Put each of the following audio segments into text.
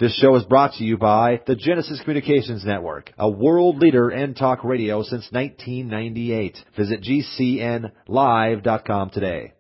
This show is brought to you by the Genesis Communications Network, a world leader in talk radio since 1998. Visit GCNlive.com today.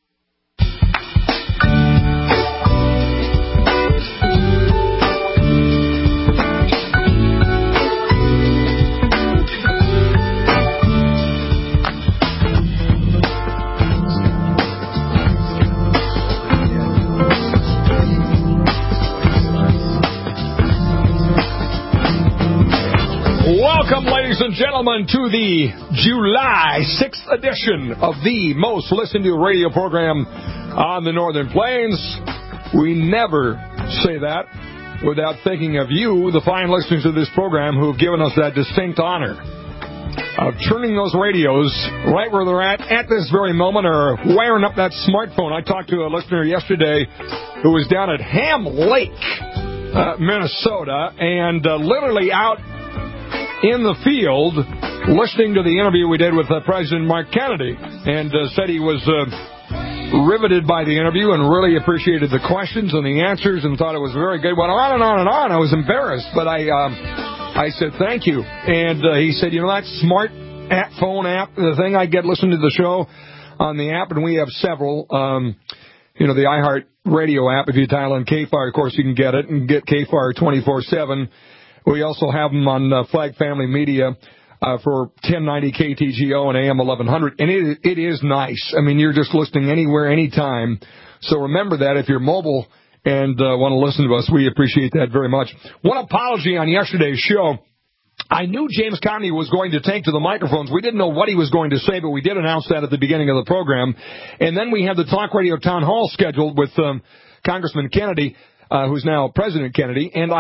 Welcome, ladies and gentlemen, to the July 6th edition of the most listened to radio program on the Northern Plains. We never say that without thinking of you, the fine listeners of this program, who have given us that distinct honor of turning those radios right where they're at this very moment, or wiring up that smartphone. I talked to a listener yesterday who was down at Ham Lake, Minnesota, and literally out in the field listening to the interview we did with President Mark Kennedy, and said he was riveted by the interview and really appreciated the questions and the answers and thought it was very good. Went on and on and on. I was embarrassed, but I said thank you. And he said, you know, that smart phone app, the thing I get listening to the show on the app, and we have several, you know, the iHeart Radio app. If you dial in KFAR, of course, you can get it and get KFAR 24/7. We also have them on Flag Family Media for 1090 KTGO and AM 1100. And it is nice. I mean, you're just listening anywhere, anytime. So remember that if you're mobile and want to listen to us, we appreciate that very much. One apology on yesterday's show. I knew James Comey was going to take to the microphones. We didn't know what he was going to say, but we did announce that at the beginning of the program. And then we had the Talk Radio Town Hall scheduled with Congressman Kennedy, who's now President Kennedy. And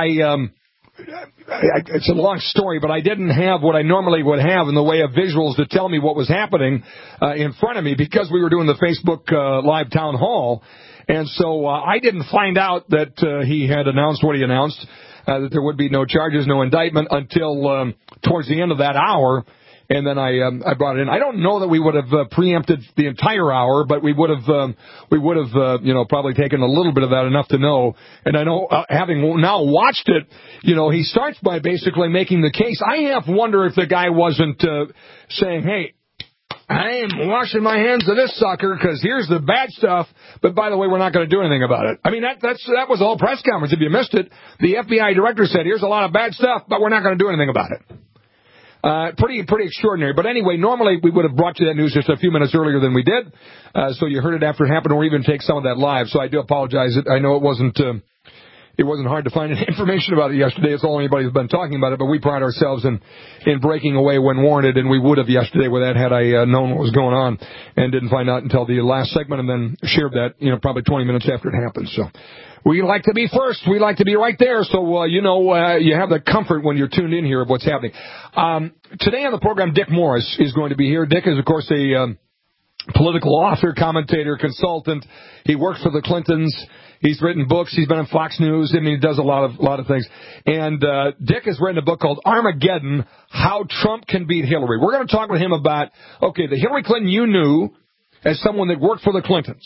it's a long story, but I didn't have what I normally would have in the way of visuals to tell me what was happening in front of me, because we were doing the Facebook Live Town Hall. And so I didn't find out that he had announced what he announced, that there would be no charges, no indictment, until towards the end of that hour. And then I brought it in. I don't know that we would have preempted the entire hour, but we would have you know, probably taken a little bit of that, enough to know. And I know, having now watched it, you know, he starts by basically making the case. I have to wonder if the guy wasn't saying, hey, I am washing my hands of this sucker because here's the bad stuff, but by the way, we're not going to do anything about it. I mean, that was the whole press conference. If you missed it, the FBI director said, here's a lot of bad stuff, but we're not going to do anything about it. Pretty extraordinary. But anyway, normally we would have brought you that news just a few minutes earlier than we did. So you heard it after it happened, or even take some of that live. So I do apologize. I know it wasn't hard to find any information about it yesterday. It's all anybody's been talking about it, but we pride ourselves in breaking away when warranted, and we would have yesterday with that had I known what was going on, and didn't find out until the last segment, and then shared that, you know, probably 20 minutes after it happened. So we like to be first. We like to be right there. So, you have the comfort when you're tuned in here of what's happening. Today on the program, Dick Morris is going to be here. Dick is, of course, a political author, commentator, consultant. He works for the Clintons. He's written books. He's been on Fox News. I mean, he does a lot of things. And Dick has written a book called Armageddon: How Trump Can Beat Hillary. We're going to talk with him about, okay, the Hillary Clinton you knew as someone that worked for the Clintons.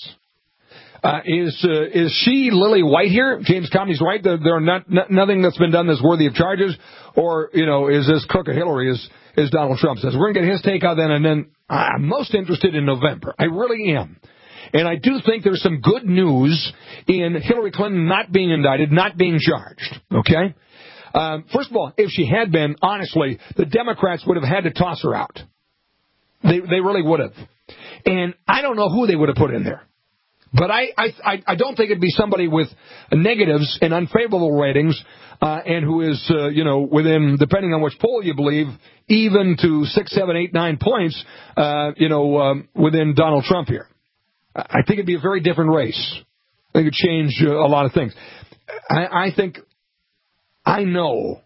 Is she Lily White here? James Comey's right. There are nothing that's been done that's worthy of charges. Or, you know, is this crooked Hillary, as Donald Trump says? We're going to get his take on that, and then I'm most interested in November. I really am. And I do think there's some good news in Hillary Clinton not being indicted, not being charged. Okay? First of all, if she had been, honestly, the Democrats would have had to toss her out. They really would have. And I don't know who they would have put in there. But I don't think it'd be somebody with negatives and unfavorable ratings, and who is, within, depending on which poll you believe, even to 6, 7, 8, 9 points, within Donald Trump here. I think it'd be a very different race. I think it'd change a lot of things. I think I know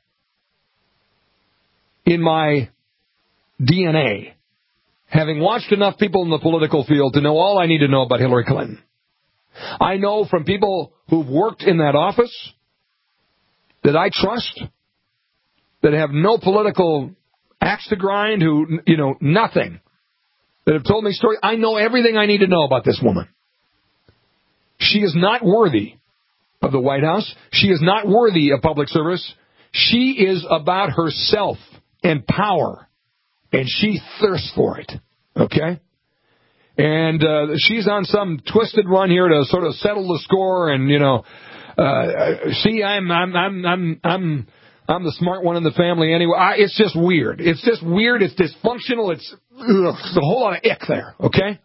in my DNA, having watched enough people in the political field to know all I need to know about Hillary Clinton. I know from people who've worked in that office that I trust, that have no political axe to grind, who, nothing, that have told me stories. I know everything I need to know about this woman. She is not worthy of the White House. She is not worthy of public service. She is about herself and power, and she thirsts for it. Okay? And she's on some twisted run here to sort of settle the score, and see, I'm the smart one in the family anyway. It's just weird. It's just weird. It's dysfunctional. It's a whole lot of ick there. Okay.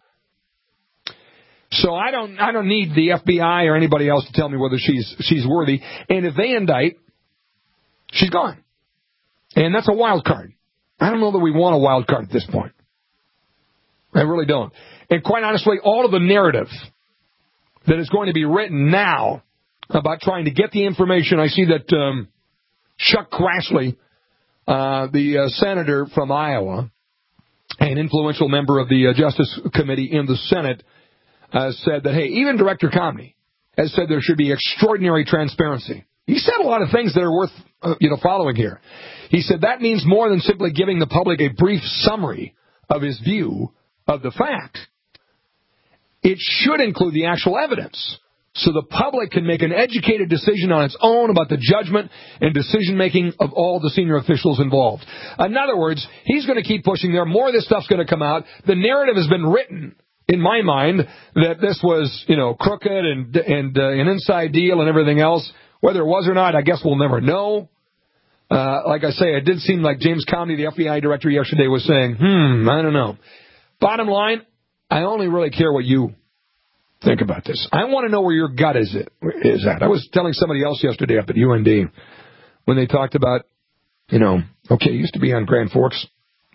So I don't need the FBI or anybody else to tell me whether she's worthy. And if they indict, she's gone. And that's a wild card. I don't know that we want a wild card at this point. I really don't. And quite honestly, all of the narrative that is going to be written now about trying to get the information, I see that Chuck Grassley, the senator from Iowa, an influential member of the Justice Committee in the Senate, said that, hey, even Director Comey has said there should be extraordinary transparency. He said a lot of things that are worth following here. He said that means more than simply giving the public a brief summary of his view of the fact. It should include the actual evidence, so the public can make an educated decision on its own about the judgment and decision-making of all the senior officials involved. In other words, he's going to keep pushing there. More of this stuff's going to come out. The narrative has been written, in my mind, that this was, crooked and an inside deal and everything else. Whether it was or not, I guess we'll never know. Like I say, it did seem like James Comey, the FBI director, yesterday was saying, I don't know. Bottom line, I only really care what you think about this. I want to know where your gut is at. I was telling somebody else yesterday up at UND when they talked about, it used to be on Grand Forks.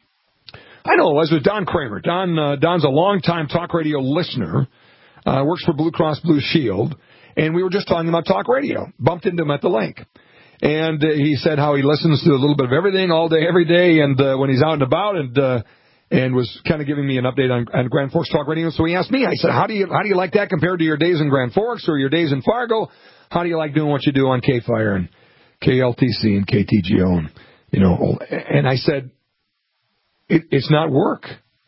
I know, it was with Don Kramer. Don's a longtime talk radio listener, works for Blue Cross Blue Shield, and we were just talking about talk radio. Bumped into him at the lake. And he said how he listens to a little bit of everything all day, every day, and when he's out and about, and was kind of giving me an update on Grand Forks Talk Radio. So he asked me, I said, how do you like that compared to your days in Grand Forks or your days in Fargo? How do you like doing what you do on K-Fire and KLTC and KTGO? And I said, it's not work.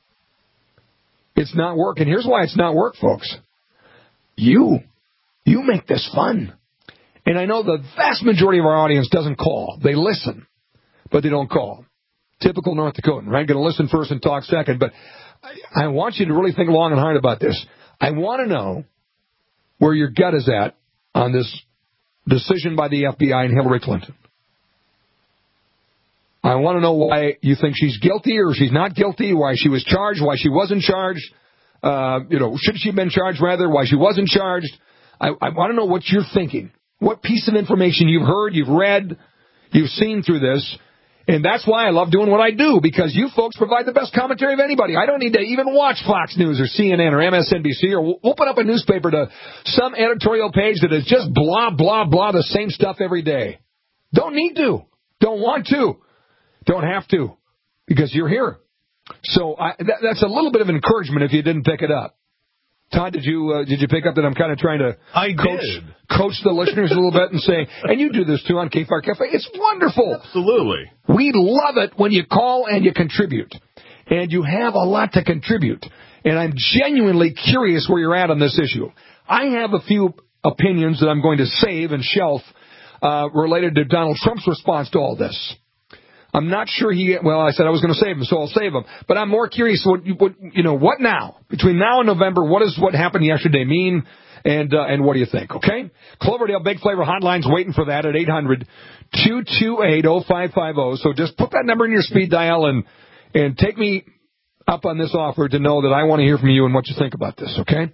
It's not work. And here's why it's not work, folks. You make this fun. And I know the vast majority of our audience doesn't call. They listen, but they don't call. Typical North Dakotan, right? Going to listen first and talk second. But I want you to really think long and hard about this. I want to know where your gut is at on this decision by the FBI and Hillary Clinton. I want to know why you think she's guilty or she's not guilty, why she was charged, why she wasn't charged. Should she have been charged, rather, why she wasn't charged. I want to know what you're thinking. What piece of information you've heard, you've read, you've seen through this. And that's why I love doing what I do, because you folks provide the best commentary of anybody. I don't need to even watch Fox News or CNN or MSNBC or open up a newspaper to some editorial page that is just blah, blah, blah, the same stuff every day. Don't need to. Don't want to. Don't have to, because you're here. So that's a little bit of encouragement if you didn't pick it up. Todd, did you pick up that I'm kind of trying to coach the listeners a little bit and say, and you do this too on K-Fire Cafe. It's wonderful. Absolutely. We love it when you call and you contribute. And you have a lot to contribute. And I'm genuinely curious where you're at on this issue. I have a few opinions that I'm going to save and shelf related to Donald Trump's response to all this. I'm not sure I said I was going to save him, so I'll save him. But I'm more curious, what now? Between now and November, what does what happened yesterday mean, and what do you think, okay? Cloverdale Big Flavor Hotline's waiting for that at 800-228-0550. So just put that number in your speed dial and take me up on this offer to know that I want to hear from you and what you think about this, okay?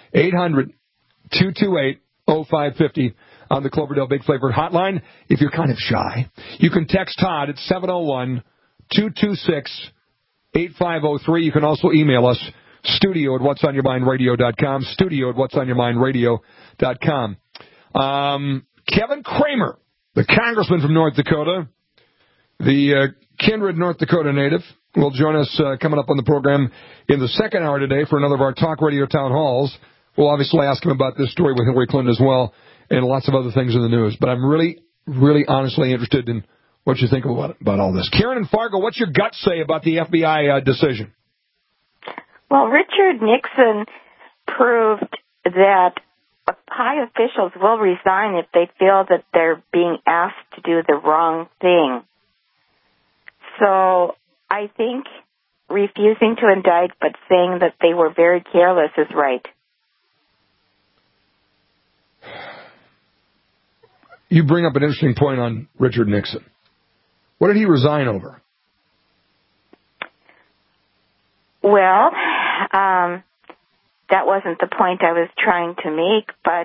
800-228-0550. On the Cloverdale Big Flavor Hotline. If you're kind of shy, you can text Todd at 701-226-8503. You can also email us, studio@whatsonyourmindradio.com, studio@whatsonyourmindradio.com. Kevin Kramer, the congressman from North Dakota, the kindred North Dakota native, will join us coming up on the program in the second hour today for another of our talk radio town halls. We'll obviously ask him about this story with Hillary Clinton as well, and lots of other things in the news. But I'm really, really honestly interested in what you think about all this. Karen in Fargo, what's your gut say about the FBI decision? Well, Richard Nixon proved that high officials will resign if they feel that they're being asked to do the wrong thing. So I think refusing to indict but saying that they were very careless is right. You bring up an interesting point on Richard Nixon. What did he resign over? Well, that wasn't the point I was trying to make, but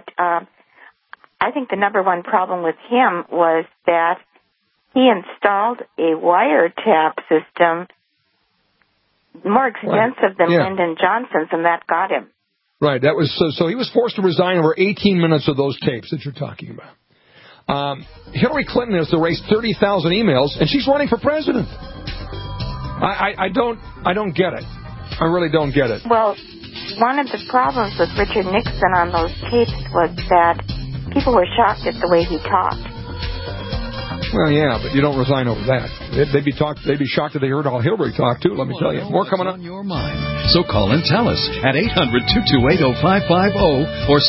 I think the number one problem with him was that he installed a wiretap system more extensive than Lyndon Johnson's, and that got him. Right. That was so he was forced to resign over 18 minutes of those tapes that you're talking about. Hillary Clinton has erased 30,000 emails, and she's running for president. I don't get it. I really don't get it. Well, one of the problems with Richard Nixon on those tapes was that people were shocked at the way he talked. Well, yeah, but you don't resign over that. They'd be shocked if they heard how Hillary talked, too, let me tell you. More coming up. On your mind. So call and tell us at 800-228-0550 or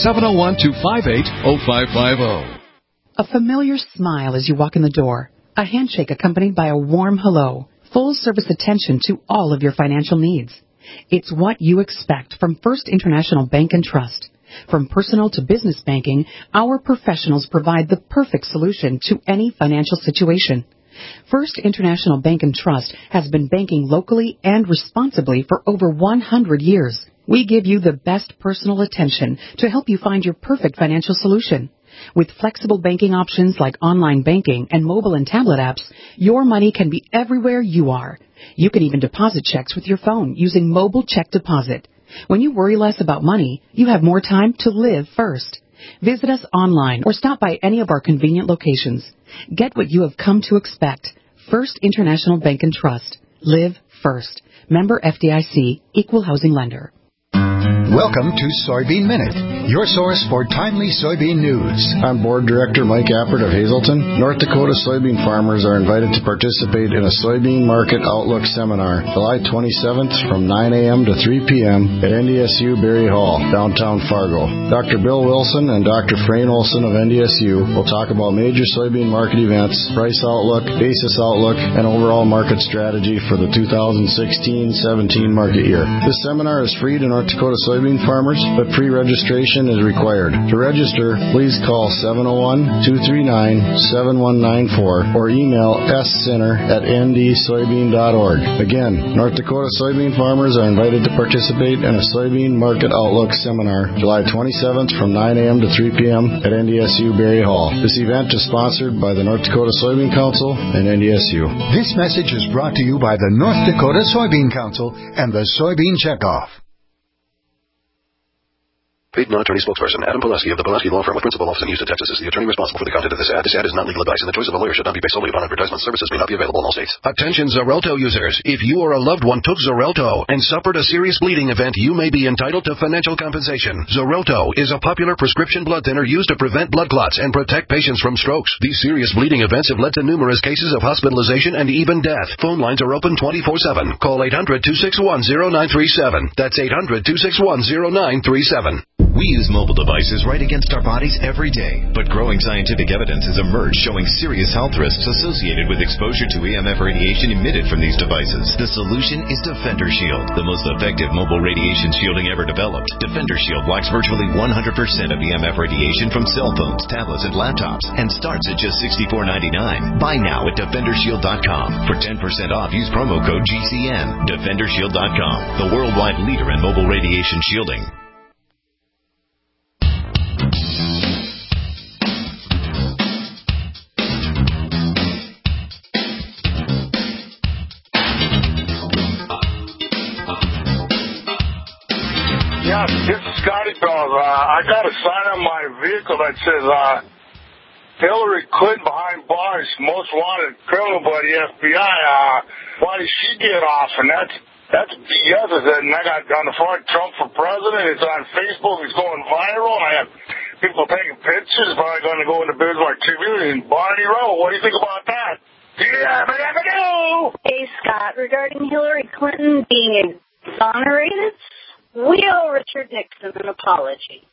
701-258-0550. A familiar smile as you walk in the door. A handshake accompanied by a warm hello. Full service attention to all of your financial needs. It's what you expect from First International Bank and Trust. From personal to business banking, our professionals provide the perfect solution to any financial situation. First International Bank and Trust has been banking locally and responsibly for over 100 years. We give you the best personal attention to help you find your perfect financial solution. With flexible banking options like online banking and mobile and tablet apps, your money can be everywhere you are. You can even deposit checks with your phone using mobile check deposit. When you worry less about money, you have more time to live first. Visit us online or stop by any of our convenient locations. Get what you have come to expect. First International Bank and Trust. Live first. Member FDIC, Equal Housing Lender. Welcome to Soybean Minute, your source for timely soybean news. I'm Board Director Mike Appert of Hazelton. North Dakota soybean farmers are invited to participate in a Soybean Market Outlook Seminar, July 27th from 9 a.m. to 3 p.m. at NDSU Berry Hall, downtown Fargo. Dr. Bill Wilson and Dr. Frayne Olson of NDSU will talk about major soybean market events, price outlook, basis outlook, and overall market strategy for the 2016-17 market year. This seminar is free to North Dakota soybean farmers, but pre-registration is required. To register, please call 701-239-7194 or email scinner@ndsoybean.org. Again, North Dakota soybean farmers are invited to participate in a Soybean Market Outlook Seminar, July 27th from 9 a.m. to 3 p.m. at NDSU Berry Hall. This event is sponsored by the North Dakota Soybean Council and NDSU. This message is brought to you by the North Dakota Soybean Council and the Soybean Checkoff. Paid non-attorney spokesperson Adam Pileski of the Pileski Law Firm with principal office in Houston, Texas is the attorney responsible for the content of this ad. This ad is not legal advice, and the choice of a lawyer should not be based solely upon advertisement. Services may not be available in all states. Attention Xarelto users. If you or a loved one took Xarelto and suffered a serious bleeding event, you may be entitled to financial compensation. Xarelto is a popular prescription blood thinner used to prevent blood clots and protect patients from strokes. These serious bleeding events have led to numerous cases of hospitalization and even death. Phone lines are open 24/7. Call 800-261-0937. That's 800-261-0937. We use mobile devices right against our bodies every day, but growing scientific evidence has emerged showing serious health risks associated with exposure to EMF radiation emitted from these devices. The solution is Defender Shield, the most effective mobile radiation shielding ever developed. Defender Shield blocks virtually 100% of EMF radiation from cell phones, tablets, and laptops, and starts at just $64.99. Buy now at DefenderShield.com. For 10% off, use promo code GCN. DefenderShield.com, the worldwide leader in mobile radiation shielding. Yeah, this is Scotty Bells. I got a sign on my vehicle that says Hillary Clinton behind bars, most wanted criminal by the FBI. Why did she get off? And that's BS. And I got on the front Trump for president. It's on Facebook. It's going viral. I have people taking pictures. Probably going to go into Bismarck Tribune and Barney Rowe. What do you think about that? Yeah, hey, Scott, regarding Hillary Clinton being exonerated, we owe Richard Nixon an apology.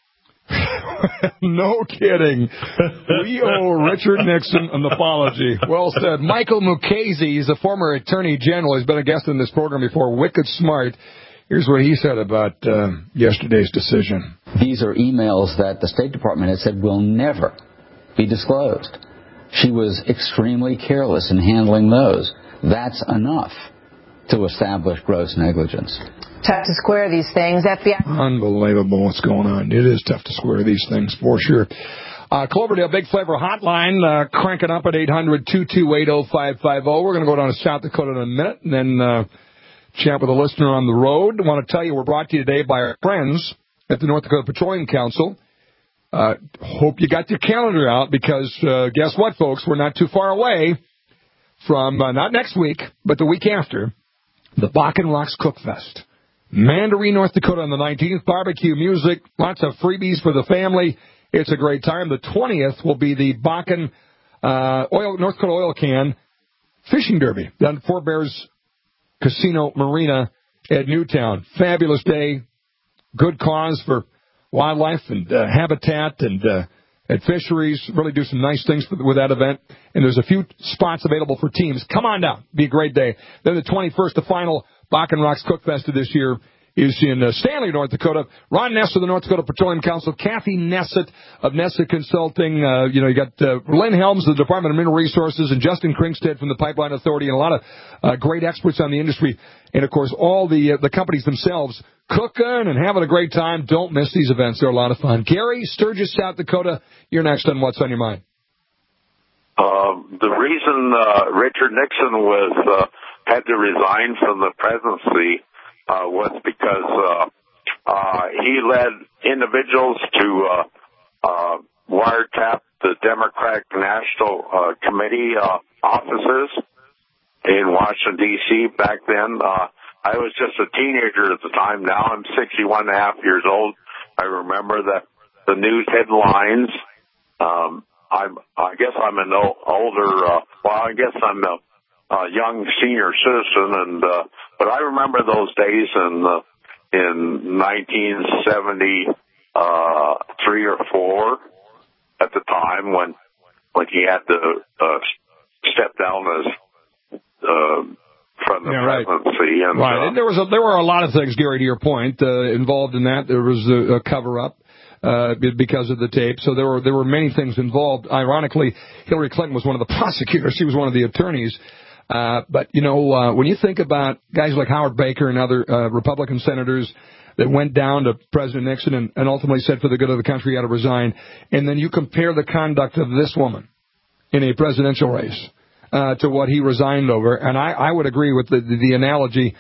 No kidding. We owe Richard Nixon an apology. Well said. Michael Mukasey is a former attorney general. He's been a guest in this program before. Wicked smart. Here's what he said about yesterday's decision. These are emails that the State Department had said will never be disclosed. She was extremely careless in handling those. That's enough to establish gross negligence. Tough to square these things. FBI. Unbelievable what's going on. It is tough to square these things for sure. Cloverdale Big Flavor Hotline cranking up at 800-228-0550. We're going to go down to South Dakota in a minute and then chat with a listener on the road. I want to tell you we're brought to you today by our friends at the North Dakota Petroleum Council. Hope you got your calendar out because guess what, folks? We're not too far away from, not next week, but the week after, the Bakken Rocks Cook Fest. Mandaree, North Dakota on the 19th. Barbecue, music, lots of freebies for the family. It's a great time. The 20th will be the Bakken North Dakota Oil Can Fishing Derby down at Fort Bears Casino Marina at Newtown. Fabulous day. Good cause for wildlife and habitat and fisheries. Really do some nice things with that event. And there's a few spots available for teams. Come on down. Be a great day. Then the 21st, the final Bakken Rocks Cook Fest of this year is in Stanley, North Dakota. Ron Ness of the North Dakota Petroleum Council, Kathy Nessett of Nessett Consulting. You got Lynn Helms of the Department of Mineral Resources and Justin Kringstead from the Pipeline Authority and a lot of great experts on the industry. And, of course, all the companies themselves cooking and having a great time. Don't miss these events. They're a lot of fun. Gary, Sturgis, South Dakota, you're next on What's on Your Mind. The reason Richard Nixon had to resign from the presidency was because he led individuals to wiretap the Democratic National Committee offices in Washington, D.C. Back then. I was just a teenager at the time. Now I'm 61 and a half years old. I remember the news headlines. I guess I'm an older, I guess I'm a young senior citizen, but I remember those days in 1973 or 4 at the time when he had to step down as from the presidency. And, right. And there were a lot of things, Gary, to your point, involved in that. There was a cover-up. Because of the tape. So there were many things involved. Ironically, Hillary Clinton was one of the prosecutors. She was one of the attorneys. But, when you think about guys like Howard Baker and other Republican senators that went down to President Nixon and ultimately said for the good of the country he had to resign, and then you compare the conduct of this woman in a presidential race to what he resigned over, and I would agree with the analogy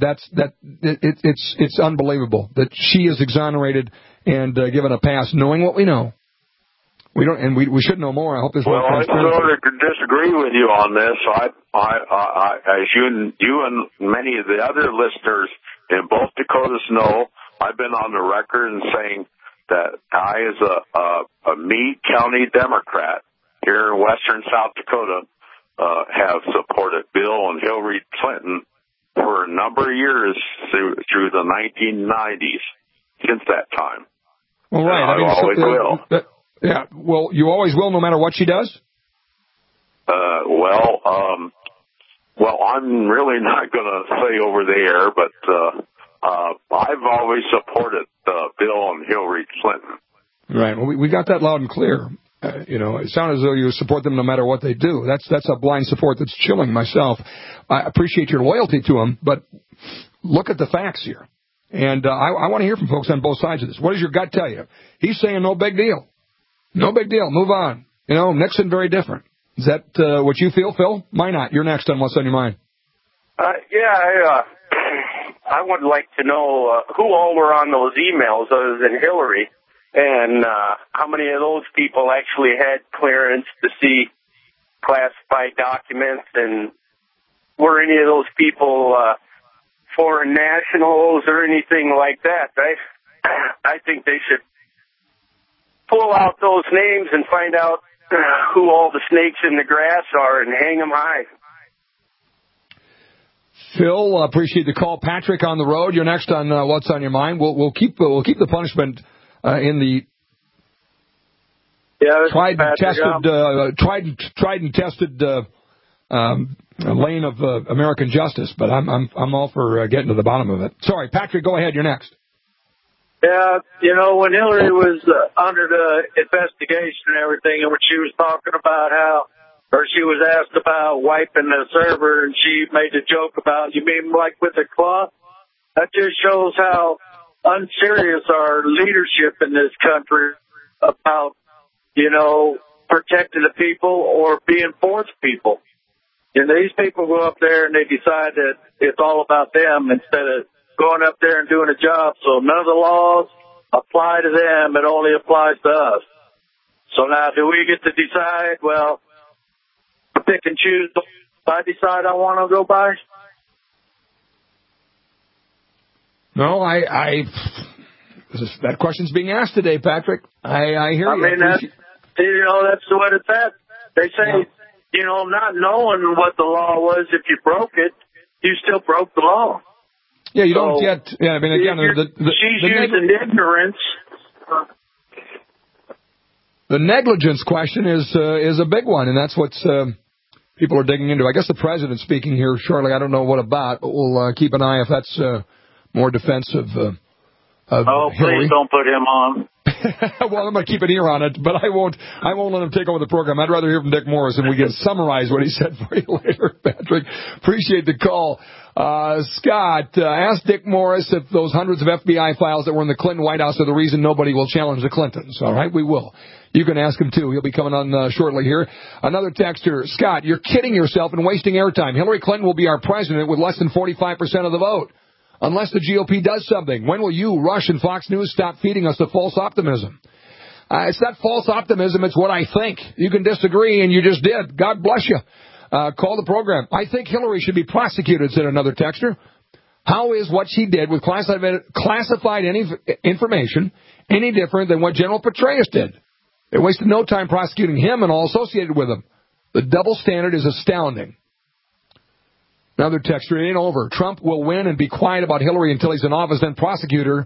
it's unbelievable that she is exonerated and given a pass, knowing what we know. We don't, and we should know more. I hope there's more transparency. Well, I sort of disagree with you on this. As you and many of the other listeners in both Dakotas know, I've been on the record and saying that I, as a Meade County Democrat here in western South Dakota, have supported Bill and Hillary Clinton for a number of years through the 1990s. Since that time. Well, right. I always will. Yeah. Well, you always will, no matter what she does. Well, I'm really not going to say over the air, but I've always supported Bill and Hillary Clinton. Right. Well, we got that loud and clear. It sounds as though you support them no matter what they do. That's a blind support that's chilling myself. I appreciate your loyalty to them, but look at the facts here. And I want to hear from folks on both sides of this. What does your gut tell you? He's saying no big deal. No big deal. Move on. Nixon, very different. Is that what you feel, Phil? Why not? You're next on What's on Your Mind. I would like to know who all were on those emails other than Hillary, and how many of those people actually had clearance to see classified documents, and were any of those people foreign nationals or anything like that. I think they should pull out those names and find out who all the snakes in the grass are and hang them high. Phil, appreciate the call. Patrick on the road. You're next on What's on Your Mind. We'll keep the punishment in the Yeah, tried and tested lane of American justice, but I'm all for getting to the bottom of it. Sorry, Patrick, go ahead. You're next. Yeah, when Hillary was under the investigation and everything, and when she was talking about she was asked about wiping the server, and she made a joke about, you mean like with a cloth? That just shows how unserious our leadership in this country about, protecting the people or being for the people. And these people go up there and they decide that it's all about them instead of going up there and doing a job. So none of the laws apply to them. It only applies to us. So now do we get to decide, well, pick and choose if I decide I want to go by? No, that question's being asked today, Patrick. I hear you. That's what it's at. They say, not knowing what the law was, if you broke it, you still broke the law. Yeah, you don't get. Yeah, I mean, again, she's using ignorance. The negligence question is a big one, and that's what people are digging into. I guess the president's speaking here shortly. I don't know what about, but we'll keep an eye if that's more defensive of Hillary. Please don't put him on. Well, I'm going to keep an ear on it, but I won't let him take over the program. I'd rather hear from Dick Morris, and we can summarize what he said for you later, Patrick. Appreciate the call. Scott, ask Dick Morris if those hundreds of FBI files that were in the Clinton White House are the reason nobody will challenge the Clintons. All right, we will. You can ask him, too. He'll be coming on shortly here. Another texter, Scott, you're kidding yourself and wasting airtime. Hillary Clinton will be our president with less than 45% of the vote. Unless the GOP does something. When will you, Rush, and Fox News stop feeding us the false optimism? It's not false optimism. It's what I think. You can disagree, and you just did. God bless you. Call the program. I think Hillary should be prosecuted, said another texter. How is what she did with classified information any different than what General Petraeus did? They wasted no time prosecuting him and all associated with him. The double standard is astounding. Another texter, it ain't over. Trump will win and be quiet about Hillary until he's in office, then prosecute her,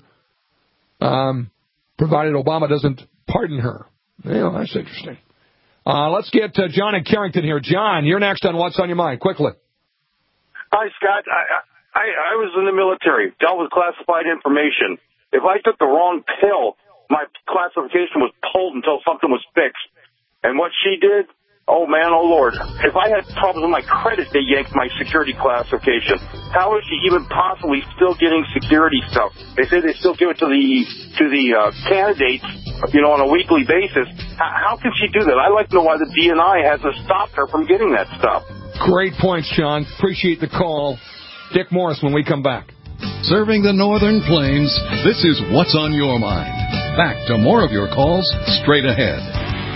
provided Obama doesn't pardon her. Well, that's interesting. Let's get John in Carrington here. John, you're next on What's on Your Mind. Quickly. Hi, Scott. I was in the military, dealt with classified information. If I took the wrong pill, my classification was pulled until something was fixed. And what she did, oh, man, oh, Lord. If I had problems with my credit, they yanked my security classification. How is she even possibly still getting security stuff? They say they still give it to the candidates, on a weekly basis. How can she do that? I'd like to know why the DNI hasn't stopped her from getting that stuff. Great points, Sean. Appreciate the call. Dick Morris when we come back. Serving the Northern Plains, this is What's on Your Mind. Back to more of your calls straight ahead.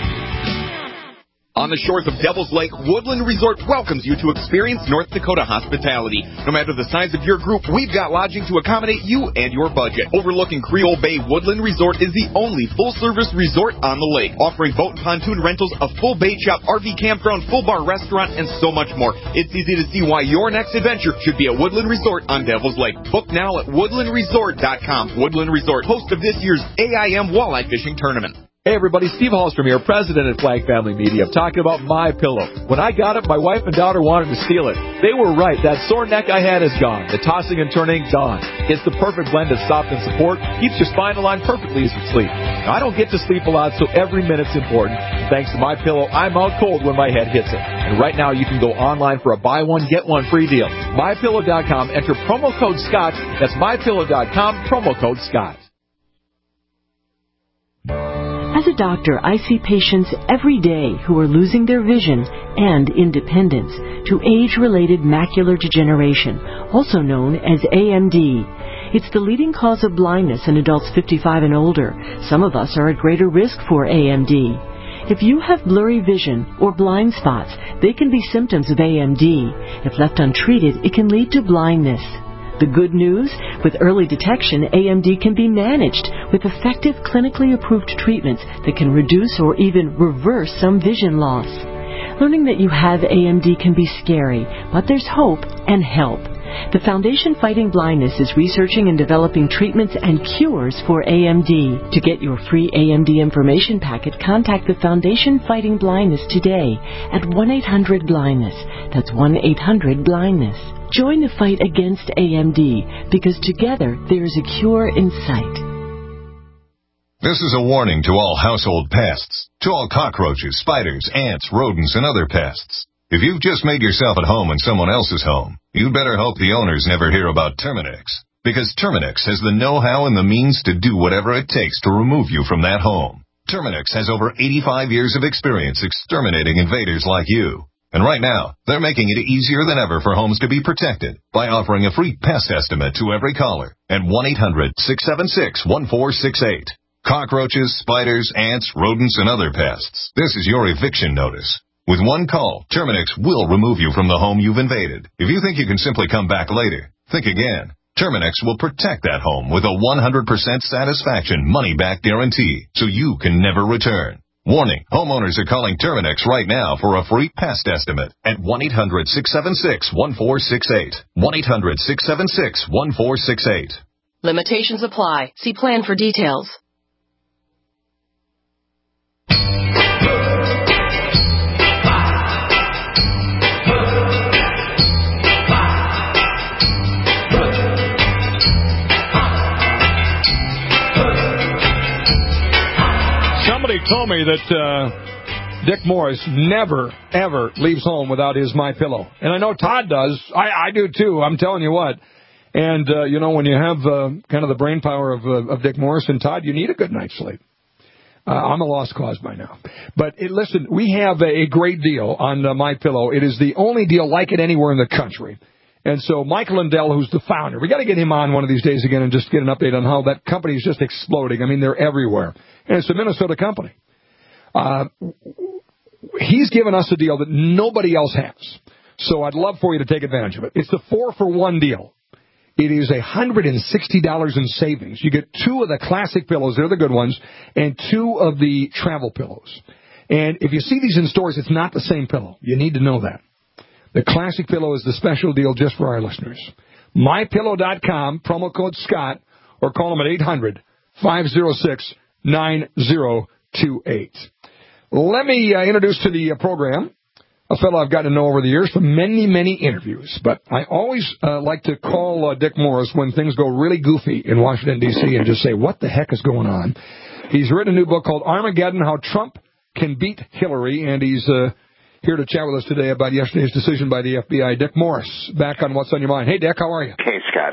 On the shores of Devil's Lake, Woodland Resort welcomes you to experience North Dakota hospitality. No matter the size of your group, we've got lodging to accommodate you and your budget. Overlooking Creole Bay, Woodland Resort is the only full-service resort on the lake, offering boat and pontoon rentals, a full bait shop, RV campground, full bar restaurant, and so much more. It's easy to see why your next adventure should be a Woodland Resort on Devil's Lake. Book now at woodlandresort.com. Woodland Resort, host of this year's AIM Walleye Fishing Tournament. Hey everybody, Steve Hallstrom here, president at Flag Family Media. I'm talking about MyPillow. When I got it, my wife and daughter wanted to steal it. They were right. That sore neck I had is gone. The tossing and turning, gone. It's the perfect blend of soft and support. Keeps your spine aligned perfectly as you sleep. Now, I don't get to sleep a lot, so every minute's important. Thanks to MyPillow, I'm out cold when my head hits it. And right now, you can go online for a buy one, get one free deal. MyPillow.com, enter promo code Scott. That's MyPillow.com, promo code Scott. As a doctor, I see patients every day who are losing their vision and independence to age-related macular degeneration, also known as AMD. It's the leading cause of blindness in adults 55 and older. Some of us are at greater risk for AMD. If you have blurry vision or blind spots, they can be symptoms of AMD. If left untreated, it can lead to blindness. The good news, with early detection, AMD can be managed with effective clinically approved treatments that can reduce or even reverse some vision loss. Learning that you have AMD can be scary, but there's hope and help. The Foundation Fighting Blindness is researching and developing treatments and cures for AMD. To get your free AMD information packet, contact the Foundation Fighting Blindness today at 1-800-BLINDNESS. That's 1-800-BLINDNESS. Join the fight against AMD, because together there is a cure in sight. This is a warning to all household pests, to all cockroaches, spiders, ants, rodents, and other pests. If you've just made yourself at home in someone else's home, you'd better hope the owners never hear about Terminix, because Terminix has the know-how and the means to do whatever it takes to remove you from that home. Terminix has over 85 years of experience exterminating invaders like you. And right now, they're making it easier than ever for homes to be protected by offering a free pest estimate to every caller at 1-800-676-1468. Cockroaches, spiders, ants, rodents, and other pests. This is your eviction notice. With one call, Terminix will remove you from the home you've invaded. If you think you can simply come back later, think again. Terminix will protect that home with a 100% satisfaction money-back guarantee, so you can never return. Warning, homeowners are calling Terminix right now for a free pest estimate at 1-800-676-1468. 1-800-676-1468. Limitations apply. See plan for details. Somebody told me that Dick Morris never, ever leaves home without his MyPillow. And I know Todd does. I do, too. I'm telling you what. And, when you have kind of the brain power of Dick Morris and Todd, you need a good night's sleep. I'm a lost cause by now. But, listen, we have a great deal on MyPillow. It is the only deal like it anywhere in the country. And so Michael Lindell, who's the founder, we got to get him on one of these days again and just get an update on how that company is just exploding. I mean, they're everywhere. And it's a Minnesota company. He's given us a deal that nobody else has. So I'd love for you to take advantage of it. It's the 4-for-1 deal. It is $160 in savings. You get 2 of the classic pillows, they're the good ones, and 2 of the travel pillows. And if you see these in stores, it's not the same pillow. You need to know that. The classic pillow is the special deal just for our listeners. MyPillow.com, promo code Scott, or call them at 800-506-9028. Let me introduce to the program a fellow I've gotten to know over the years from many, many interviews. But I always like to call Dick Morris when things go really goofy in Washington, D.C., and just say, what the heck is going on? He's written a new book called Armageddon, How Trump Can Beat Hillary, and he's here to chat with us today about yesterday's decision by the FBI. Dick Morris, back on What's on Your Mind. Hey, Dick, how are you? Hey, Scott.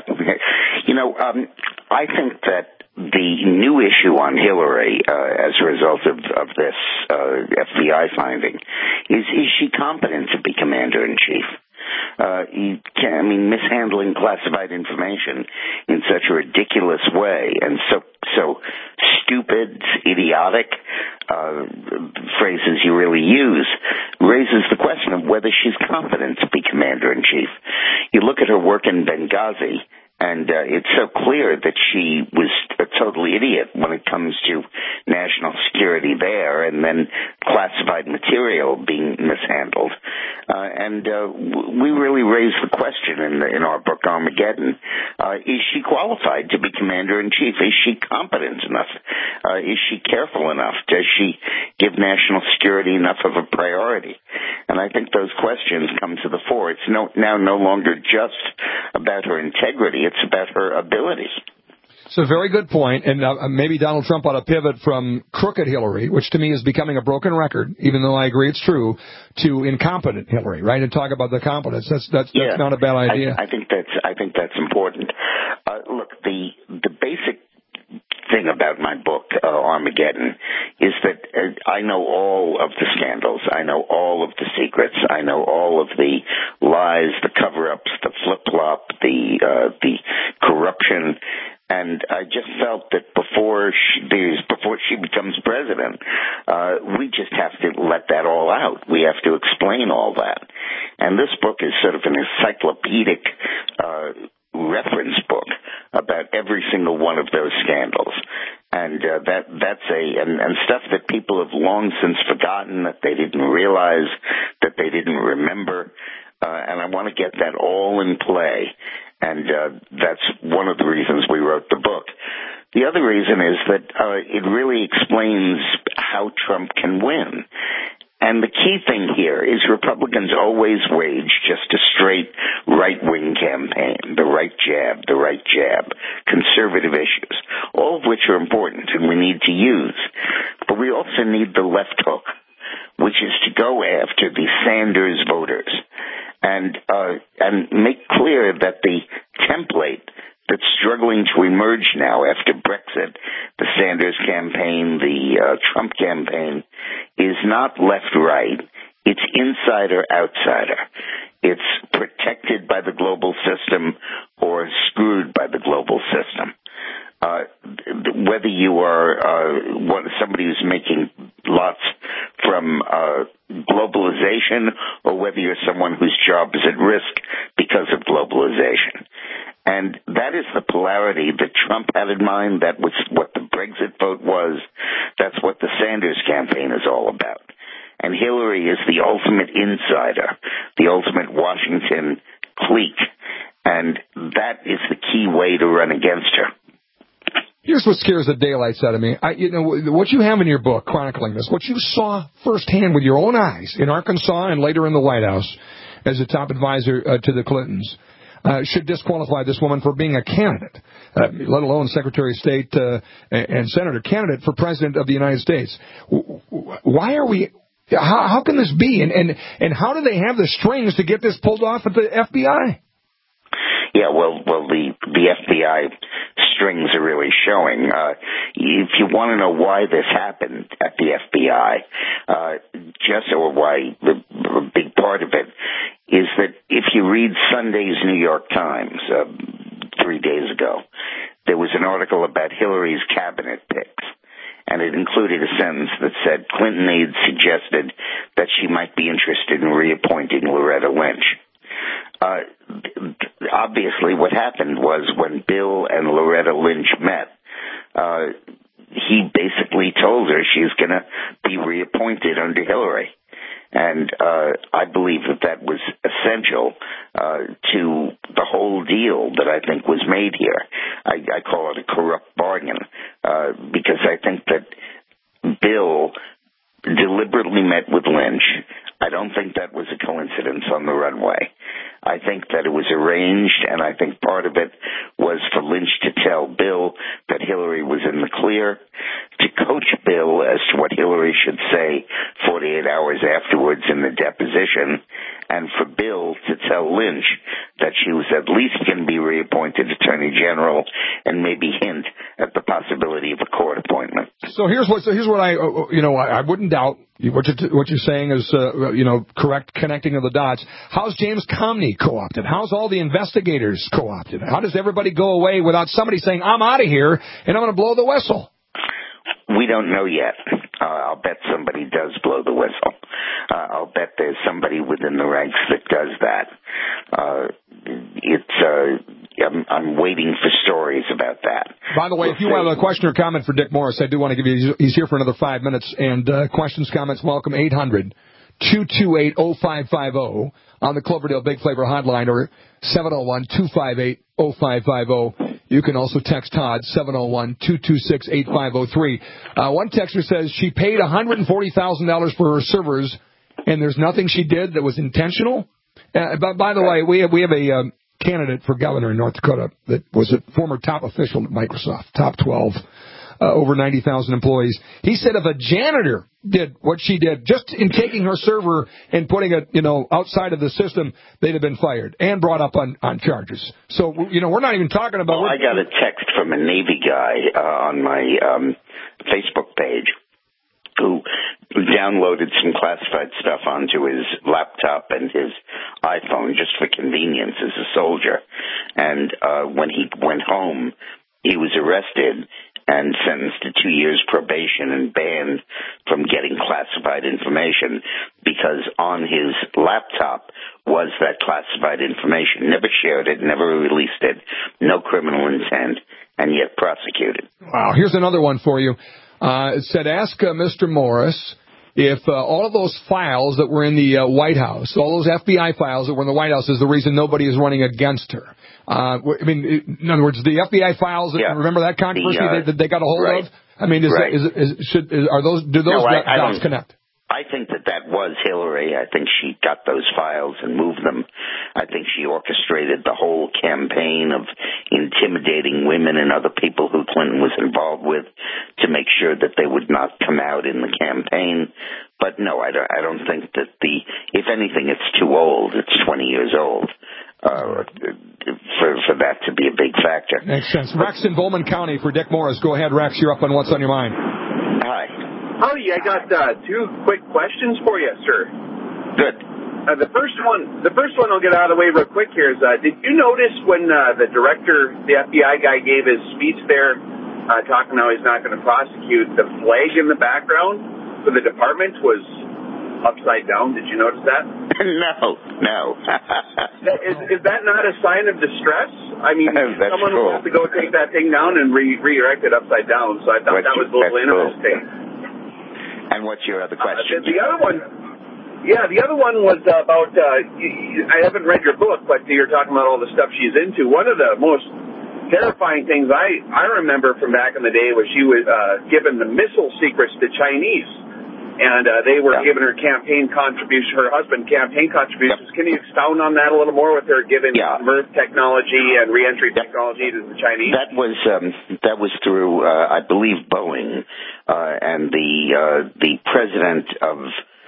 I think that the new issue on Hillary as a result of this FBI finding is she competent to be commander-in-chief? Mishandling classified information in such a ridiculous way and so stupid, idiotic, phrases you really use, raises the question of whether she's competent to be commander-in-chief. You look at her work in Benghazi, and it's so clear that she was a total idiot when it comes to national security there, and then classified material being mishandled. We really raised the question in our book Armageddon: is she qualified to be commander-in-chief? Is she competent enough? Is she careful enough? Does she give national security enough of a priority? And I think those questions come to the fore. It's now no longer just about her integrity. It's about her ability. It's a very good point, and maybe Donald Trump ought to pivot from crooked Hillary, which to me is becoming a broken record, even though I agree it's true, to incompetent Hillary, right? And talk about the competence. That's not a bad idea. I think that's important. Look, the basic thing about my book, Armageddon, is that I know all of the scandals. I know all of the secrets. I know all of the lies, the cover-ups, the flip-flop, the corruption. And I just felt that before she becomes president, we just have to let that all out. We have to explain all that. And this book is sort of an encyclopedic reference book about every single one of those scandals. And that's stuff that people have long since forgotten, that they didn't realize, that they didn't remember. And I want to get that all in play And that's one of the reasons we wrote the book. The other reason is that it really explains how Trump can win. And the key thing here is Republicans always wage just a straight right-wing campaign, the right jab, conservative issues, all of which are important and we need to use. But we also need the left hook, which is to go after the Sanders voters and make clear that the template that's struggling to emerge now after Brexit, the Sanders campaign, the Trump campaign, is not left-right. It's insider-outsider. It's protected by the global system or screwed by the global system. Whether you are somebody who's making lots from globalization or whether you're someone whose job is at risk because of globalization. And that is the polarity that Trump had in mind. That was what the Brexit vote was. That's what the Sanders campaign is all about. And Hillary is the ultimate insider, the ultimate Washington clique. And that is the key way to run against her. Here's what scares the daylights out of me. What you have in your book chronicling this, what you saw firsthand with your own eyes in Arkansas and later in the White House as a top advisor to the Clintons, should disqualify this woman for being a candidate, let alone Secretary of State and Senator candidate for President of the United States. Why are we... How can this be? And how do they have the strings to get this pulled off at the FBI? Yeah, well, the FBI strings are really showing. If you want to know why this happened at the FBI, why the big part of it is that if you read Sunday's New York Times 3 days ago, there was an article about Hillary's cabinet picks. And it included a sentence that said Clinton aides suggested that she might be interested in reappointing Loretta Lynch. Obviously, what happened was when Bill and Loretta Lynch met, he basically told her she's going to be reappointed under Hillary. And I believe that was essential to the whole deal that I think was made here. I call it a corrupt bargain because I think that Bill deliberately met with Lynch. I don't think that was a coincidence on the runway. I think that it was arranged, and I think part of it was for Lynch to tell Bill that Hillary was in the clear, to coach Bill as to what Hillary should say 48 hours afterwards in the deposition, and for Bill to tell Lynch that she was at least going to be reappointed Attorney General and maybe hint at the possibility of a court appointment. So here's what I wouldn't doubt. What you're saying is, correct connecting of the dots. How's James Comey co-opted? How's all the investigators co-opted? How does everybody go away without somebody saying, I'm out of here and I'm going to blow the whistle? We don't know yet. I'll bet somebody does blow the whistle. I'll bet there's somebody within the ranks that does that. I'm waiting for stories about that. By the way, if you have a question or comment for Dick Morris, I do want to give you, he's here for another 5 minutes, and questions, comments, welcome, 800-228-0550 on the Cloverdale Big Flavor hotline, or 701-258-0550. You can also text Todd, 701-226-8503. One texter says she paid $140,000 for her servers, and there's nothing she did that was intentional. But by the way, we have a candidate for governor in North Dakota that was a former top official at Microsoft, top 12, over 90,000 employees. He said if a janitor did what she did, just in taking her server and putting it, outside of the system, they'd have been fired and brought up on charges. So, we're not even talking about... Well, I got a text from a Navy guy on my Facebook page who downloaded some classified stuff onto his laptop and his iPhone just for convenience as a soldier. And when he went home, he was arrested and sentenced to 2 years probation and banned from getting classified information because on his laptop was that classified information. Never shared it, never released it, no criminal intent, and yet prosecuted. Wow, here's another one for you. It said, ask Mr. Morris if all of those files that were in the White House, all those FBI files that were in the White House is the reason nobody is running against her. I mean, in other words, the FBI files, remember that controversy that they got a hold of? I mean, do those dots connect? I think that was Hillary. I think she got those files and moved them. I think she orchestrated the whole campaign of intimidating women and other people who Clinton was involved with to make sure that they would not come out in the campaign. But no, I don't think that if anything, it's too old. It's 20 years old. For that to be a big factor. Makes sense. Rex in Bowman County for Dick Morris. Go ahead, Rex. You're up on What's on Your Mind. Hi. Howdy, I got two quick questions for you, sir. Good. The first one I'll get out of the way real quick here is, did you notice when the director, the FBI guy, gave his speech there, talking how he's not going to prosecute, the flag in the background for the department was upside down? Did you notice that? No. Is that not a sign of distress? I mean, someone will have to go take that thing down and redirect it upside down, so I thought that was a little interesting. And what's your other question? The other one was about, I haven't read your book, but you're talking about all the stuff she's into. One of the most terrifying things I remember from back in the day was she was given the missile secrets to Chinese. And they were giving her her husband campaign contributions. Can you expound on that a little more with her giving MIRV technology and reentry technology to the Chinese? That was through, I believe, Boeing, and the president of,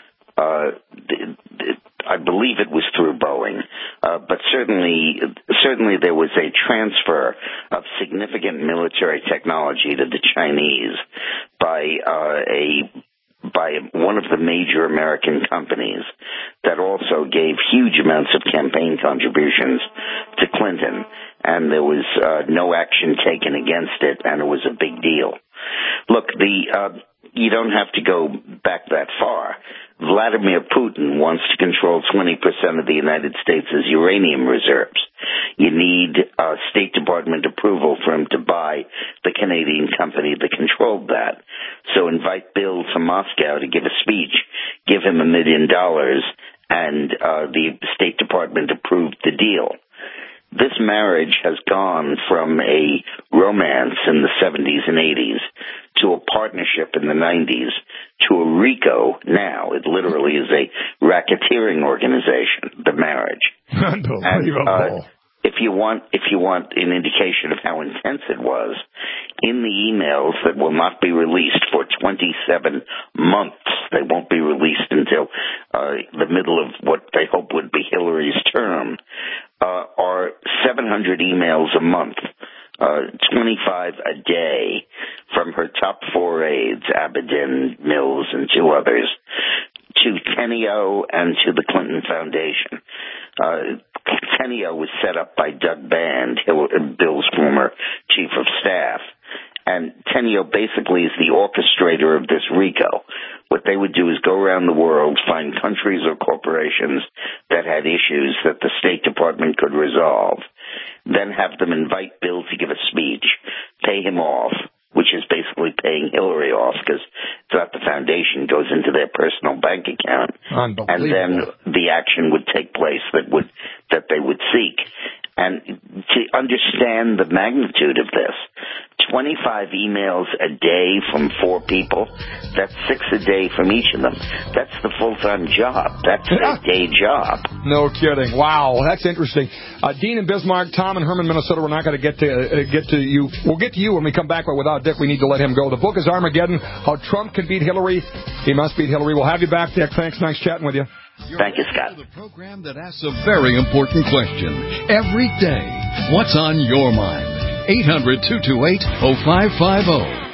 I believe it was through Boeing, but certainly there was a transfer of significant military technology to the Chinese by one of the major American companies that also gave huge amounts of campaign contributions to Clinton, and there was no action taken against it, and it was a big deal. Look, you don't have to go back that far. Vladimir Putin wants to control 20% of the United States' uranium reserves. You need State Department approval for him to buy the Canadian company that controlled that. So invite Bill to Moscow to give a speech, give him $1 million, and the State Department approved the deal. This marriage has gone from a romance in the 70s and 80s to a partnership in the 90s to a RICO now. It literally is a racketeering organization, the marriage. Unbelievable. If you want an indication of how intense it was, in the emails that will not be released for 27 months, they won't be released until the middle of what they hope would be Hillary's term, are 700 emails a month, 25 a day from her top 4 aides, Abedin, Mills, and 2 others, to Tenio and to the Clinton Foundation. Tenio was set up by Doug Band, Bill's former chief of staff. And Tenio basically is the orchestrator of this RICO. What they would do is go around the world, find countries or corporations that had issues that the State Department could resolve, then have them invite Bill to give a speech, pay him off, which is basically paying Hillary off because that the foundation goes into their personal bank account, and then the action would take place that they would seek. And to understand the magnitude of this, 25 emails a day from 4 people, that's 6 a day from each of them. That's the full-time job. That's their day job. No kidding. Wow, that's interesting. Dean in Bismarck, Tom in Herman, Minnesota, we're not going to get to you. We'll get to you when we come back, but without Dick, we need to let him go. The book is Armageddon, How Trump Can Beat Hillary. He must beat Hillary. We'll have you back, Dick. Thanks. Nice chatting with you. Thank you, Scott. The program that asks a very important question every day. What's on your mind? 800-228-0550.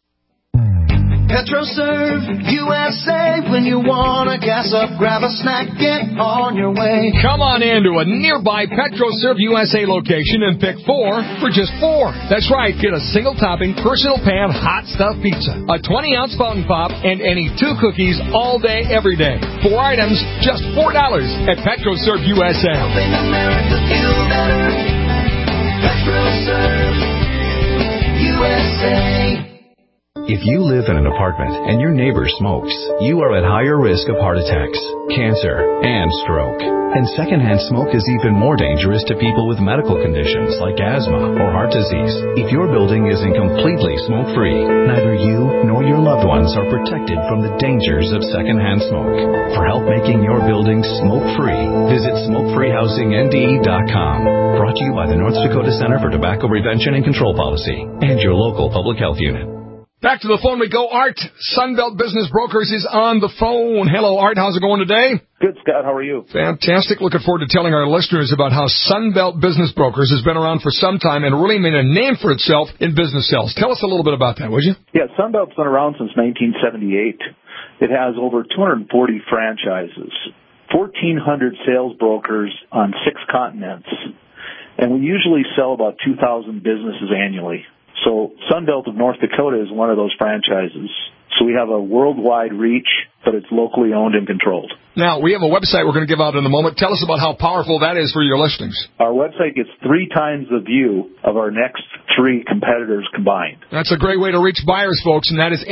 PetroServe USA. When you want to gas up, grab a snack, get on your way. Come on into a nearby PetroServe USA location and pick 4 for just $4. That's right. Get a single topping, personal pan, hot stuff pizza, a 20-ounce fountain pop, and any 2 cookies all day, every day. 4 items, just $4 at PetroServe USA. Helping America feel better. PetroServe USA. If you live in an apartment and your neighbor smokes, you are at higher risk of heart attacks, cancer, and stroke. And secondhand smoke is even more dangerous to people with medical conditions like asthma or heart disease. If your building isn't completely smoke-free, neither you nor your loved ones are protected from the dangers of secondhand smoke. For help making your building smoke-free, visit smokefreehousingnd.com. Brought to you by the North Dakota Center for Tobacco Prevention and Control Policy and your local public health unit. Back to the phone we go. Art, Sunbelt Business Brokers, is on the phone. Hello, Art. How's it going today? Good, Scott. How are you? Fantastic. Looking forward to telling our listeners about how Sunbelt Business Brokers has been around for some time and really made a name for itself in business sales. Tell us a little bit about that, would you? Yeah, Sunbelt's been around since 1978. It has over 240 franchises, 1,400 sales brokers on 6 continents, and we usually sell about 2,000 businesses annually. So Sunbelt of North Dakota is one of those franchises. So we have a worldwide reach, but it's locally owned and controlled. Now, we have a website we're going to give out in a moment. Tell us about how powerful that is for your listings. Our website gets 3 times the view of our next 3 competitors combined. That's a great way to reach buyers, folks, and that is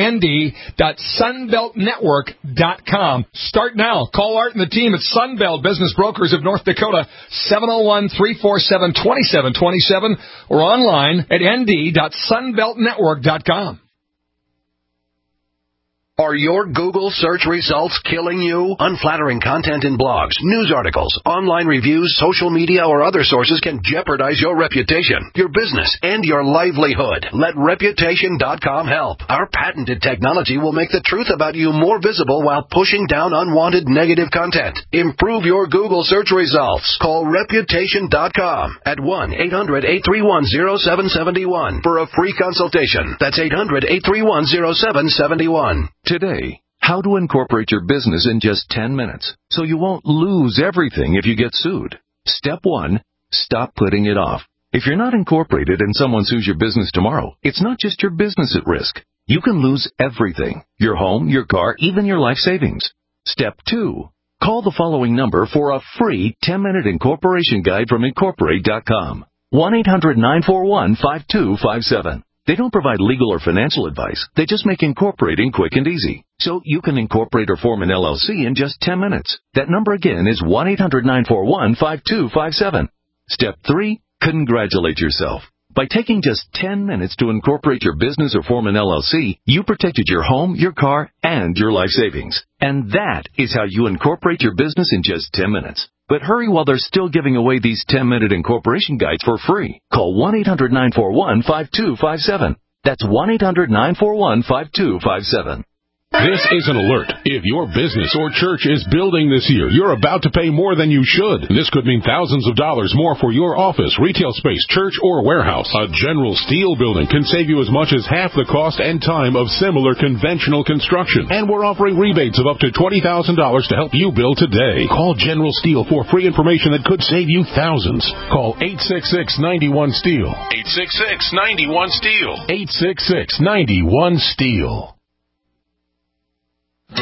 nd.sunbeltnetwork.com. Start now. Call Art and the team at Sunbelt Business Brokers of North Dakota, 701-347-2727, or online at nd.sunbeltnetwork.com. Are your Google search results killing you? Unflattering content in blogs, news articles, online reviews, social media, or other sources can jeopardize your reputation, your business, and your livelihood. Let Reputation.com help. Our patented technology will make the truth about you more visible while pushing down unwanted negative content. Improve your Google search results. Call Reputation.com at 1-800-831-0771 for a free consultation. That's 800-831-0771. Today, how to incorporate your business in just 10 minutes so you won't lose everything if you get sued. Step 1, stop putting it off. If you're not incorporated and someone sues your business tomorrow, it's not just your business at risk. You can lose everything: your home, your car, even your life savings. Step 2, call the following number for a free 10-minute incorporation guide from Incorporate.com. 1-800-941-5257. They don't provide legal or financial advice. They just make incorporating quick and easy. So you can incorporate or form an LLC in just 10 minutes. That number again is 1-800-941-5257. Step 3, congratulate yourself. By taking just 10 minutes to incorporate your business or form an LLC, you protected your home, your car, and your life savings. And that is how you incorporate your business in just 10 minutes. But hurry while they're still giving away these 10-minute incorporation guides for free. Call 1-800-941-5257. That's 1-800-941-5257. This is an alert. If your business or church is building this year, you're about to pay more than you should. This could mean thousands of dollars more for your office, retail space, church, or warehouse. A General Steel building can save you as much as half the cost and time of similar conventional construction. And we're offering rebates of up to $20,000 to help you build today. Call General Steel for free information that could save you thousands. Call 866-91-STEEL. 866-91-STEEL. 866-91-STEEL. Hi,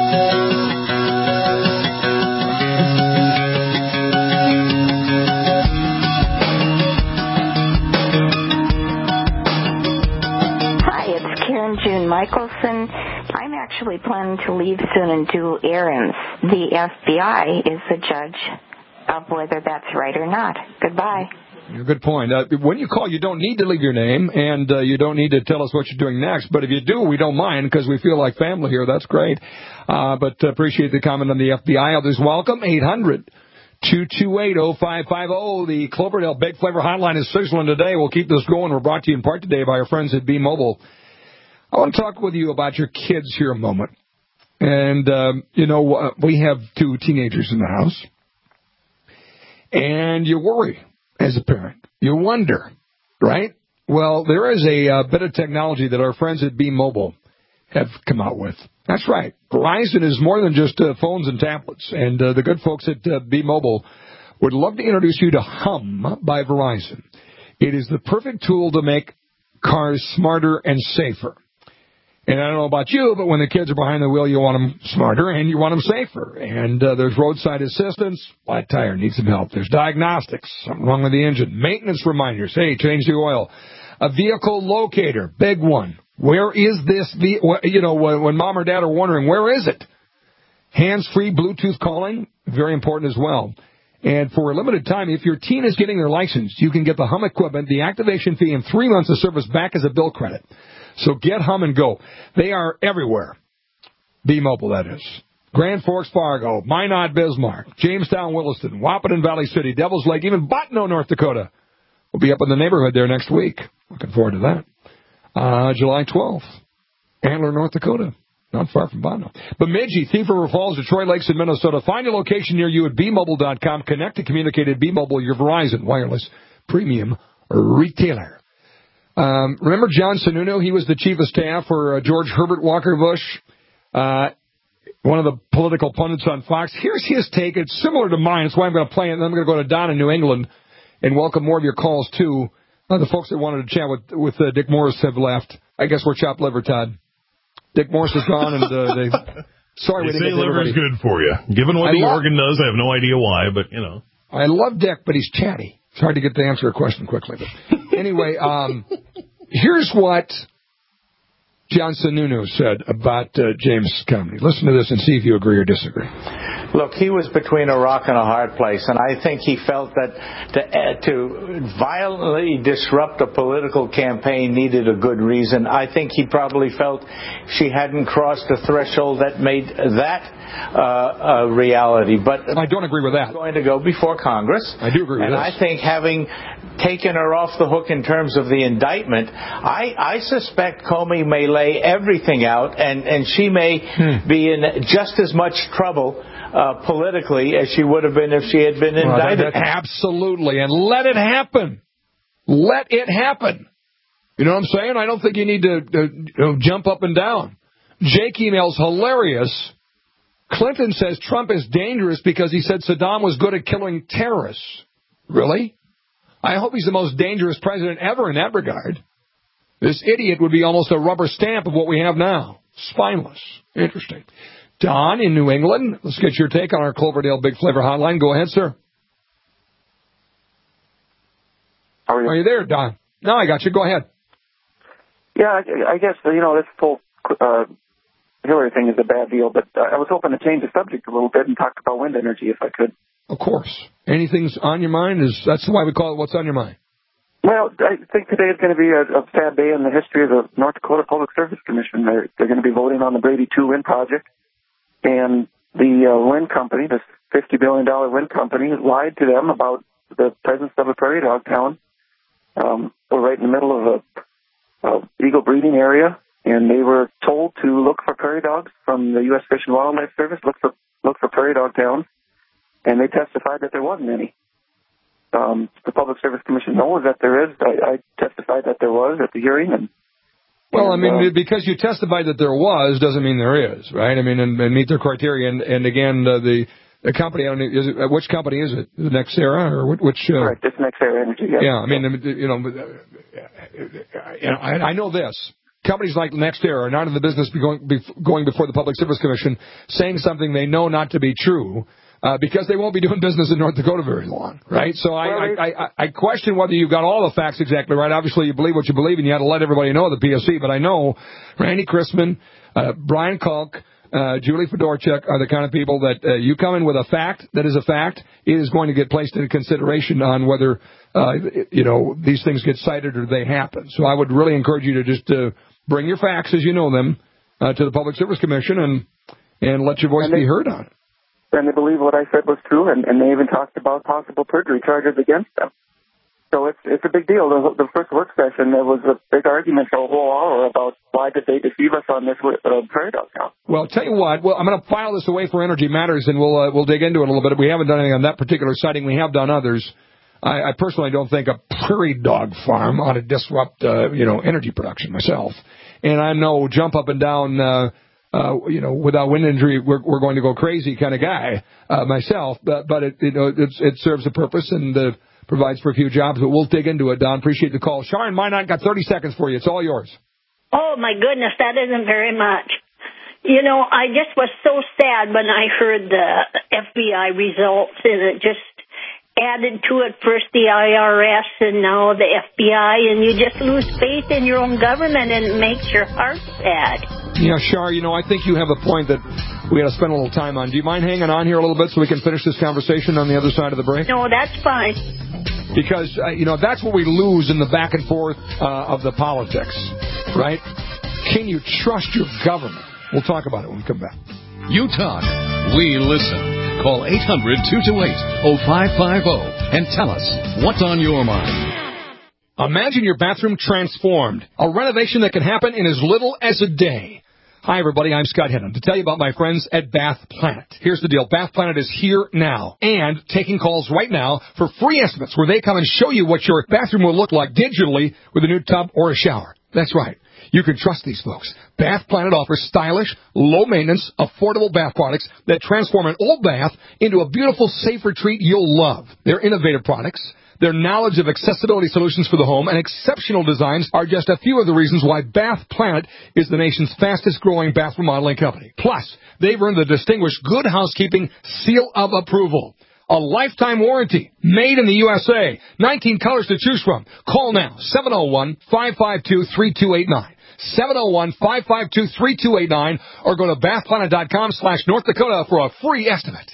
it's Karen June Michelson. I'm actually planning to leave soon and do errands. The FBI is the judge of whether that's right or not. Goodbye. Good point. When you call, you don't need to leave your name, and you don't need to tell us what you're doing next. But if you do, we don't mind because we feel like family here. That's great. But appreciate the comment on the FBI. Others welcome. 800-228-0550. The Cloverdale Big Flavor Hotline is sizzling today. We'll keep this going. We're brought to you in part today by our friends at B-Mobile. I want to talk with you about your kids here a moment. And, we have 2 teenagers in the house. And you worry. As a parent, you wonder, right? Well, there is a bit of technology that our friends at B-Mobile have come out with. That's right. Verizon is more than just phones and tablets. And the good folks at B-Mobile would love to introduce you to Hum by Verizon. It is the perfect tool to make cars smarter and safer. And I don't know about you, but when the kids are behind the wheel, you want them smarter and you want them safer. And there's roadside assistance. Flat tire needs some help. There's diagnostics. Something wrong with the engine. Maintenance reminders. Hey, change the oil. A vehicle locator. Big one. Where is this? When mom or dad are wondering, where is it? Hands-free Bluetooth calling, very important as well. And for a limited time, if your teen is getting their license, you can get the Hum equipment, the activation fee, and 3 months of service back as a bill credit. So get Hum and go. They are everywhere. B-Mobile, that is. Grand Forks, Fargo, Minot, Bismarck, Jamestown, Williston, Wahpeton, Valley City, Devil's Lake, even Bottineau, North Dakota. We'll be up in the neighborhood there next week. Looking forward to that. July 12th, Antler, North Dakota. Not far from Bottineau. Bemidji, Thief River Falls, Detroit Lakes, and Minnesota. Find a location near you at bmobile.com. Connect to communicate at B-Mobile, your Verizon wireless premium retailer. Remember John Sununu? He was the chief of staff for George Herbert Walker Bush, one of the political pundits on Fox. Here's his take. It's similar to mine. That's why I'm going to play it. And then I'm going to go to Don in New England and welcome more of your calls, too. The folks that wanted to chat with Dick Morris have left. I guess we're chopped liver, Todd. Dick Morris is gone, and they... Sorry, we didn't get to liver is good for you. Given what the organ does, I have no idea why, but, you know. I love Dick, but he's chatty. It's hard to get to answer a question quickly. But anyway, here's what John Sununu said about James Comey. Listen to this and see if you agree or disagree. Look, he was between a rock and a hard place, and I think he felt that to violently disrupt a political campaign needed a good reason. I think he probably felt she hadn't crossed a threshold that made that a reality. But I don't agree with that. Going to go before Congress. I do agree with that. And I think having taken her off the hook in terms of the indictment, I suspect Comey may lay everything out, and she may be in just as much trouble politically as she would have been if she had been indicted. Absolutely, and let it happen. Let it happen. You know what I'm saying? I don't think you need to jump up and down. Jake emails hilarious. Clinton says Trump is dangerous because he said Saddam was good at killing terrorists. Really? I hope he's the most dangerous president ever in that regard. This idiot would be almost a rubber stamp of what we have now. Spineless. Interesting. Don in New England, let's get your take on our Cloverdale Big Flavor Hotline. Go ahead, sir. Are you there, Don? No, I got you. Go ahead. Yeah, I guess, this whole Hillary thing is a bad deal, but I was hoping to change the subject a little bit and talk about wind energy if I could. Of course. Anything's on your mind? That's why we call it What's on Your Mind. Well, I think today is going to be a sad day in the history of the North Dakota Public Service Commission. They're going to be voting on the Brady 2 wind project. And the wind company, this $50 billion wind company, lied to them about the presence of a prairie dog town. We're right in the middle of a eagle breeding area, and they were told to look for prairie dogs from the U.S. Fish and Wildlife Service, look for prairie dog towns, and they testified that there wasn't any. The Public Service Commission knows that there is. I testified that there was at the hearing, Well, I mean, because you testified that there was doesn't mean there is, right? I mean, and meet their criteria. And again, the company, which company is it? The NextEra or which? Correct, it's NextEra Energy. Yes. Yeah, I mean, I know this. Companies like NextEra are not in the business going before the Public Service Commission saying something they know not to be true. Because they won't be doing business in North Dakota very long, right? So I question whether you got all the facts exactly right. Obviously, you believe what you believe, and you had to let everybody know at the PSC. But I know Randy Chrisman, Brian Kalk, Julie Fedorchuk are the kind of people that you come in with a fact that is a fact, it is going to get placed into consideration on whether, these things get cited or they happen. So I would really encourage you to just bring your facts as you know them to the Public Service Commission and let your voice be heard on it. And they believe what I said was true, and they even talked about possible perjury charges against them. So it's a big deal. The first work session, there was a big argument for a whole hour about why did they deceive us on this prairie dog count. Well, tell you what, I'm going to file this away for Energy Matters, and we'll dig into it a little bit. We haven't done anything on that particular sighting. We have done others. I personally don't think a prairie dog farm ought to disrupt, energy production myself. And I know jump up and down, without wind injury, we're going to go crazy kind of guy myself. But it serves a purpose and provides for a few jobs. But we'll dig into it, Don. Appreciate the call. Sharon Minot got 30 seconds for you. It's all yours. Oh, my goodness, that isn't very much. I just was so sad when I heard the FBI results, and it just added to it, first the IRS and now the FBI, and you just lose faith in your own government, and it makes your heart sad. Yeah, Shar, I think you have a point that we got to spend a little time on. Do you mind hanging on here a little bit so we can finish this conversation on the other side of the break? No, that's fine. Because, that's what we lose in the back and forth of the politics, right? Can you trust your government? We'll talk about it when we come back. You talk, we listen. Call 800-228-0550 and tell us what's on your mind. Imagine your bathroom transformed. A renovation that can happen in as little as a day. Hi, everybody. I'm Scott Hennon to tell you about my friends at Bath Planet. Here's the deal. Bath Planet is here now and taking calls right now for free estimates where they come and show you what your bathroom will look like digitally with a new tub or a shower. That's right. You can trust these folks. Bath Planet offers stylish, low-maintenance, affordable bath products that transform an old bath into a beautiful, safe retreat you'll love. Their innovative products, their knowledge of accessibility solutions for the home, and exceptional designs are just a few of the reasons why Bath Planet is the nation's fastest-growing bath remodeling company. Plus, they've earned the distinguished Good Housekeeping Seal of Approval. A lifetime warranty, made in the USA. 19 colors to choose from. Call now, 701-552-3289. 701-552-3289, or go to bathplanet.com/North Dakota for a free estimate.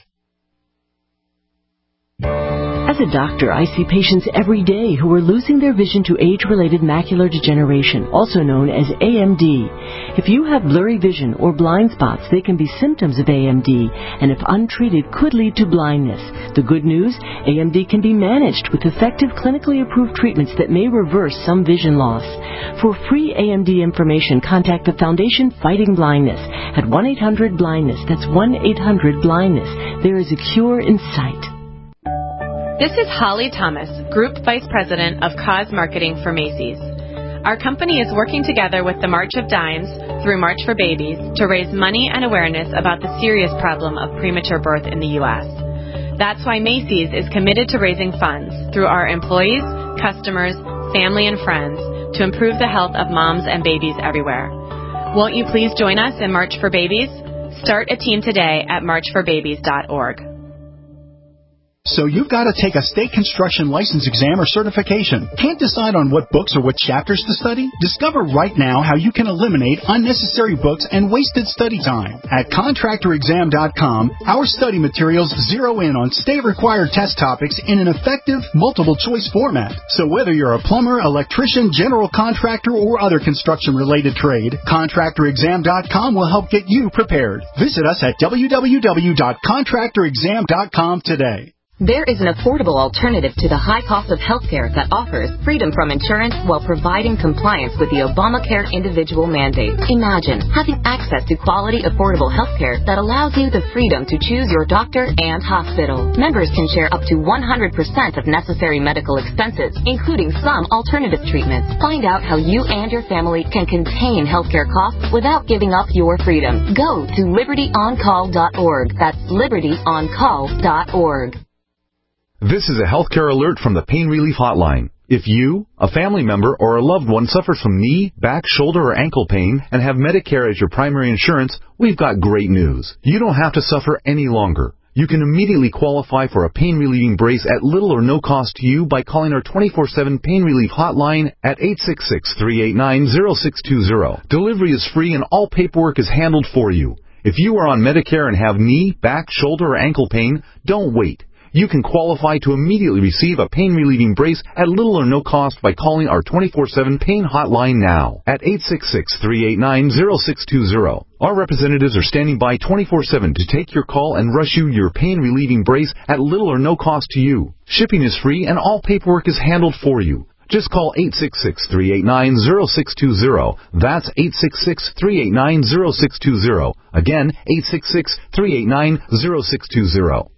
As a doctor, I see patients every day who are losing their vision to age-related macular degeneration, also known as AMD. If you have blurry vision or blind spots, they can be symptoms of AMD, and if untreated, could lead to blindness. The good news, AMD can be managed with effective clinically approved treatments that may reverse some vision loss. For free AMD information, contact the Foundation Fighting Blindness at 1-800-BLINDNESS. That's 1-800-BLINDNESS. There is a cure in sight. This is Holly Thomas, Group Vice President of Cause Marketing for Macy's. Our company is working together with the March of Dimes through March for Babies to raise money and awareness about the serious problem of premature birth in the U.S. That's why Macy's is committed to raising funds through our employees, customers, family, and friends to improve the health of moms and babies everywhere. Won't you please join us in March for Babies? Start a team today at marchforbabies.org. So you've got to take a state construction license exam or certification. Can't decide on what books or what chapters to study? Discover right now how you can eliminate unnecessary books and wasted study time. At contractorexam.com, our study materials zero in on state-required test topics in an effective, multiple-choice format. So whether you're a plumber, electrician, general contractor, or other construction-related trade, contractorexam.com will help get you prepared. Visit us at www.contractorexam.com today. There is an affordable alternative to the high cost of health care that offers freedom from insurance while providing compliance with the Obamacare individual mandate. Imagine having access to quality, affordable health care that allows you the freedom to choose your doctor and hospital. Members can share up to 100% of necessary medical expenses, including some alternative treatments. Find out how you and your family can contain healthcare costs without giving up your freedom. Go to libertyoncall.org. That's libertyoncall.org. This is a healthcare alert from the Pain Relief Hotline. If you, a family member, or a loved one suffers from knee, back, shoulder, or ankle pain and have Medicare as your primary insurance, we've got great news. You don't have to suffer any longer. You can immediately qualify for a pain-relieving brace at little or no cost to you by calling our 24/7 Pain Relief Hotline at 866-389-0620. Delivery is free and all paperwork is handled for you. If you are on Medicare and have knee, back, shoulder, or ankle pain, don't wait. You can qualify to immediately receive a pain-relieving brace at little or no cost by calling our 24/7 Pain Hotline now at 866-389-0620. Our representatives are standing by 24/7 to take your call and rush you your pain-relieving brace at little or no cost to you. Shipping is free and all paperwork is handled for you. Just call 866-389-0620. That's 866-389-0620. Again, 866-389-0620.